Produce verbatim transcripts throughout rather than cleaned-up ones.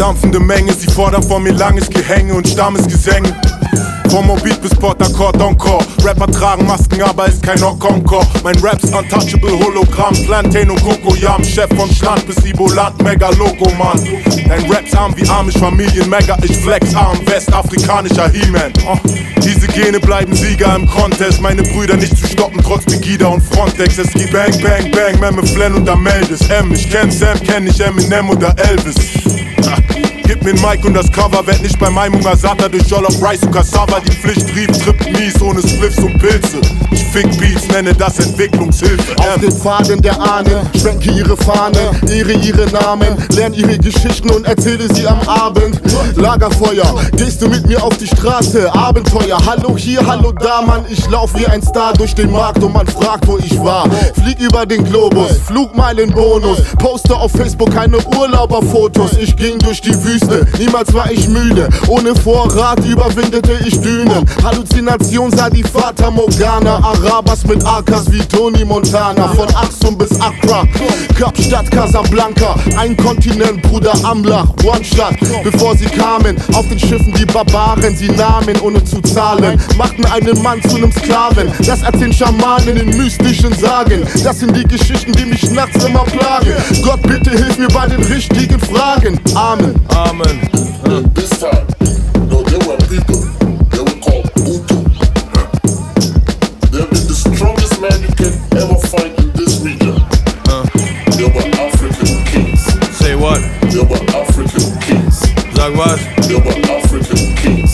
dampfende Menge, sie fordern von mir langes Gehänge und Stammesgesänge. Vom Morbid bis Port Accord Encore. Rapper tragen Masken, aber ist kein Encore. Mein Rap's untouchable Hologramm. Plantain und Coco-Yam, Chef von Schland bis Iboland, Megalogo, Mann. Dein Rap's arm wie Amish Familien, Mega, ich flex arm, westafrikanischer He-Man. Oh, diese Gene bleiben Sieger im Contest. Meine Brüder nicht zu stoppen, trotz Pegida und Frontex. Es gibt Bang, Bang, Bang, Memme Flan und Ameldis. M, ich kenn Sam, kenn nicht Eminem oder Elvis. Ah. Gib mir ein Mic und das Cover, werd nicht bei meinem Hunger satter durch Jollof Rice und Cassava. Die Pflichtbrief trippt mies ohne Spliffs und Pilze. Ich fick Beats, nenne das Entwicklungshilfe. Auf den Pfaden der Ahnen, schwenke ihre Fahne, ehre ihre Namen, lerne ihre Geschichten und erzähle sie am Abend. Lagerfeuer, gehst du mit mir auf die Straße, Abenteuer. Hallo hier, hallo da, Mann, ich lauf wie ein Star durch den Markt und man fragt, wo ich war. Flieg über den Globus, Flugmeilenbonus, poste auf Facebook keine Urlauberfotos. Ich ging durch die Wüste, niemals war ich müde, ohne Vorrat überwindete ich Dünen. Halluzination sah die Fata Morgana, Arabers mit A Ks wie Tony Montana. Von Axum bis Accra, Kapstadt, Casablanca, ein Kontinent, Bruder Amlach, One-Shot. Bevor sie kamen, auf den Schiffen die Barbaren, sie nahmen ohne zu zahlen, machten einen Mann zu einem Sklaven. Das erzählen Schamanen in mystischen Sagen, das sind die Geschichten, die mich nachts immer plagen. Gott, bitte hilf mir bei den richtigen Fragen. Amen. Amen. Uh. This time, no, there were people, they were called Hutu. They've been the strongest man you can ever find in this region. Uh. They were African kings. Say what? They were African kings. Sag was? They were African kings.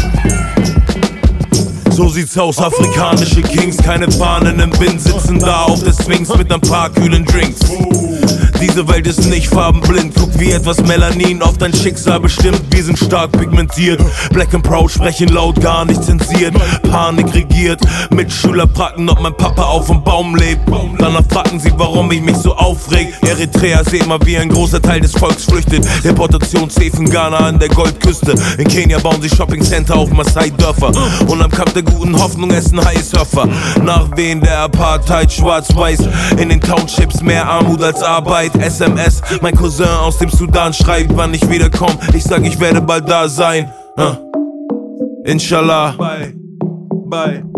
So sieht's aus, afrikanische Kings, keine Fahnen im Wind, sitzen da auf der Sphinx mit ein paar kühlen Drinks. Diese Welt ist nicht farbenblind, guck wie etwas Melanin auf dein Schicksal bestimmt. Wir sind stark pigmentiert, Black and Proud sprechen laut, gar nicht zensiert. Panik regiert, Mitschüler fragten, ob mein Papa auf dem Baum lebt. Danach fragten sie, warum ich mich so aufreg. Eritrea seht mal, wie ein großer Teil des Volks flüchtet. Deportationshäfen Ghana an der Goldküste. In Kenia bauen sie Shoppingcenter auf Maasai-Dörfer. Und am Kap der guten Hoffnung essen High-Surfer. Nachwehen der Apartheid, schwarz-weiß. In den Townships mehr Armut als Arbeit. S M S, mein Cousin aus dem Sudan schreibt, wann ich wiederkomme. Ich sag, ich werde bald da sein. uh. Inshallah. Bye. Bye.